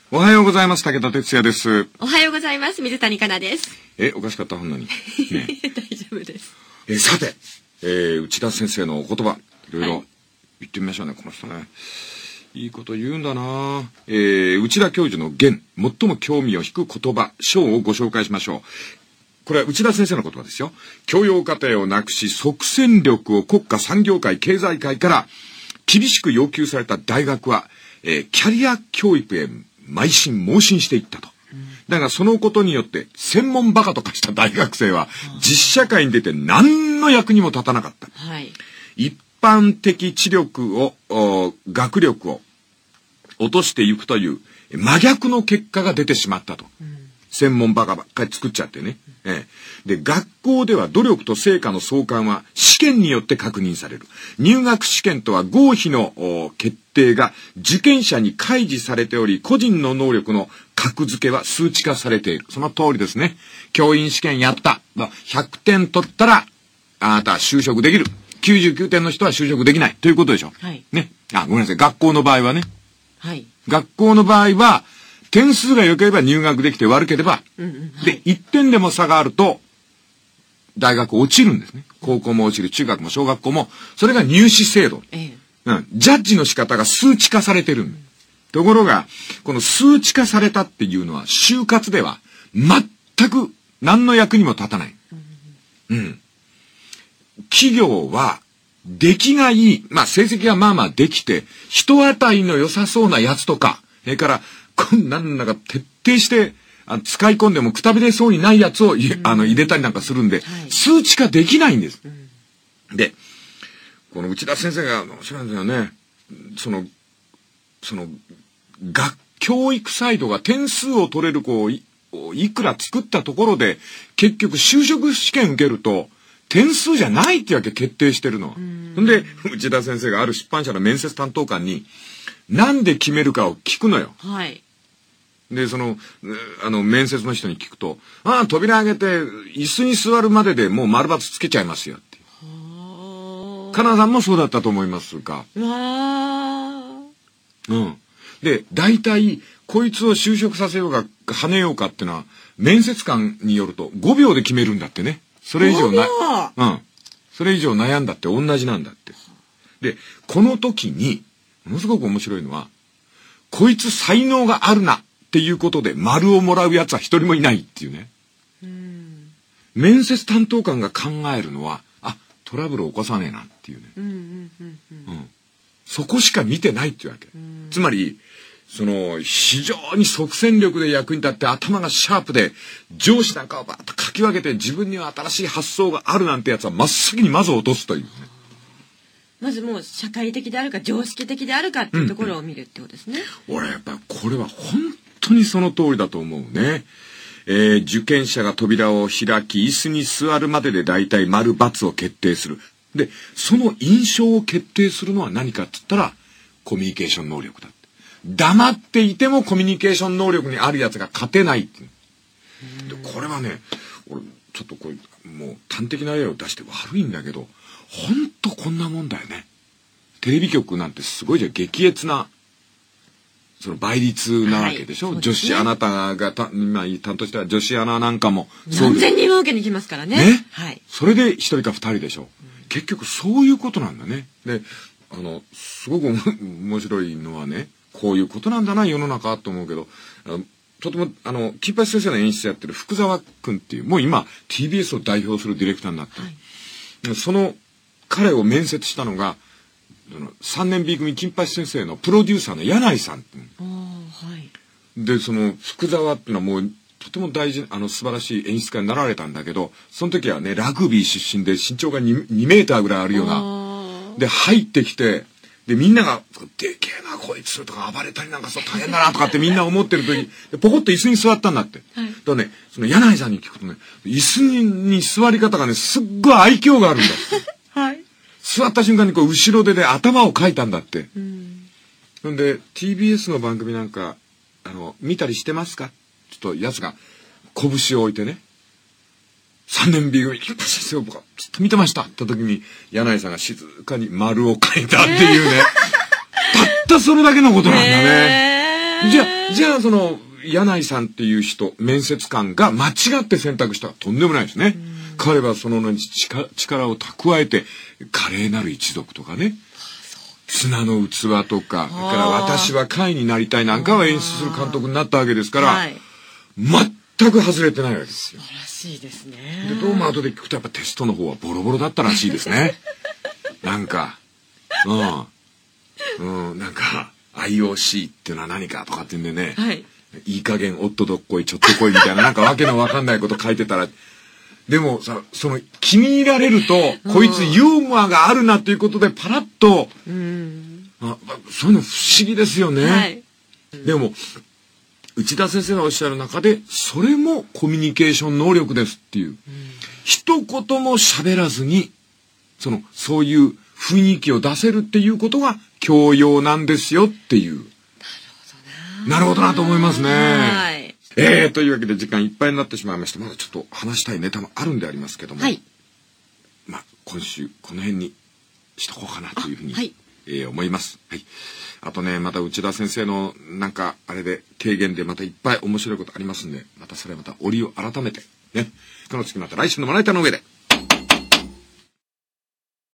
おはようございます。武田哲也です。 おはようございます。水谷香奈です。 おかしかったほんのに、ね、 大丈夫です。 さて、内田先生のお言葉、いろいろ言ってみましょうね、この人ね。いいこと言うんだな。内田教授の言、最も興味を引く言葉、章をご紹介しましょう。これは内田先生の言葉ですよ。教養課程をなくし、即戦力を国家産業界、経済界から厳しく要求された大学は、キャリア教育へ邁進盲信していったと。だがそのことによって専門バカと化した大学生は実社会に出て何の役にも立たなかった。はい、一般的知力を学力を落としていくという真逆の結果が出てしまったと。専門バカばっかり作っちゃってね。で、学校では努力と成果の相関は試験によって確認される。入学試験とは合否の決定が受験者に開示されており、個人の能力の格付けは数値化されている。その通りですね。教員試験やった。100点取ったら、あなたは就職できる。99点の人は就職できない。ということでしょ。はい。ね。ごめんなさい。学校の場合はね。はい。学校の場合は、点数が良ければ入学できて悪ければ、はい、で、1点でも差があると、大学落ちるんですね。高校も落ちる、中学も小学校も、それが入試制度。ジャッジの仕方が数値化されてる。ところが、この数値化されたっていうのは、就活では、全く何の役にも立たない。企業は、出来がいい、成績がまあまあできて、人当たりの良さそうなやつとか、それから、なんだか徹底して使い込んでもくたびれそうにないやつを入れたりなんかするんで、はい、数値化できないんです。で、この内田先生が面白いんですよね。その教育サイドが点数を取れる子をいくら作ったところで、結局就職試験受けると点数じゃないってわけ決定してるの。んで、内田先生がある出版社の面接担当官に、なんで決めるかを聞くのよ。はい。で、面接の人に聞くと、扉開けて、椅子に座るまででもう丸抜つけちゃいますよって。かなさんもそうだったと思いますか。で、大体、こいつを就職させようか、跳ねようかってのは、面接官によると5秒で決めるんだってね。それ以上それ以上悩んだって同じなんだって。で、この時に、ものすごく面白いのは、こいつ才能があるなっていうことで丸をもらうやつは一人もいないっていうね。面接担当官が考えるのは、トラブルを起こさねえなっていうね。そこしか見てないっていうわけ。つまり、非常に即戦力で役に立って頭がシャープで、上司なんかをバーッとかき分けて自分には新しい発想があるなんてやつは真っ先にまず落とすというね。 まずもう社会的であるか常識的であるかっていうところを見るってことですね。 俺やっぱこれは本当にその通りだと思うね。受験者が扉を開き椅子に座るまでで大体丸×を決定する。で、その印象を決定するのは何かって言ったらコミュニケーション能力だって。黙っていてもコミュニケーション能力にあるやつが勝てないっていう。で、これはね、俺ちょっともう端的な例を出して悪いんだけど、ほんとこんなもんだよね。テレビ局なんてすごいじゃん、激烈な倍率なわけでしょ。女子、あなたが今担当した女子アナなんかも何千人も受けに来ますからね。 はい。それで一人か二人でしょ。結局そういうことなんだね。で、すごく面白いのはね、こういうことなんだな世の中と思うけど、とても金八先生の演出やってる福沢君っていう、もう今 TBS を代表するディレクターになってる。その彼を面接したのが3年 B 組金八先生のプロデューサーの柳井さん。で、福沢っていうのはもうとても大事、素晴らしい演出家になられたんだけど、その時はね、ラグビー出身で身長が2メーターぐらいあるような。で、入ってきて、で、みんなが、でけえな、こいつとか暴れたりなんかそう大変だなとかってみんな思ってる時に、ポコッと椅子に座ったんだって。はい、だね、柳井さんに聞くとね、椅子に座り方がね、すっごい愛嬌があるんだって。はい。座った瞬間に後ろ手で頭をかいたんだって。んで TBS の番組なんか見たりしてますか？ちょっとやつが拳を置いてね、3年 B 組金八先生を僕はずっと見てましたって時に柳井さんが静かに丸を書いたっていうね。たったそれだけのことなんだね。 じゃあその柳井さんっていう人、面接官が間違って選択したらとんでもないですね。彼はその力を蓄えて華麗なる一族とかね、砂の器とか、だから私は会になりたいなんかを演出する監督になったわけですから、はい、全く外れてないわけですよ。 素晴らしいですね。 でどうも後で聞くとやっぱテストの方はボロボロだったらしいですね。なんかなんか IOC っていうのは何かとかって言うんでね、はい、いい加減おっとどっこいちょっとこいみたいななんかわけのわかんないこと書いてたら、でもさ、その気に入られるとこいつユーモアがあるなということでパラッと、そういうの不思議ですよね。はい、でも内田先生がおっしゃる中でそれもコミュニケーション能力ですっていう、一言も喋らずにそういう雰囲気を出せるっていうことが教養なんですよっていう。なるほどなと思いますね。はい。というわけで時間いっぱいになってしまいました。まだちょっと話したいネタもあるんでありますけども、はい、今週この辺にしとこうかなというふうに、はい、思います。はい。あとね、また内田先生のなんかあれで提言でまたいっぱい面白いことありますんで、またそれまた折を改めてね、この次また来週のまな板の上で。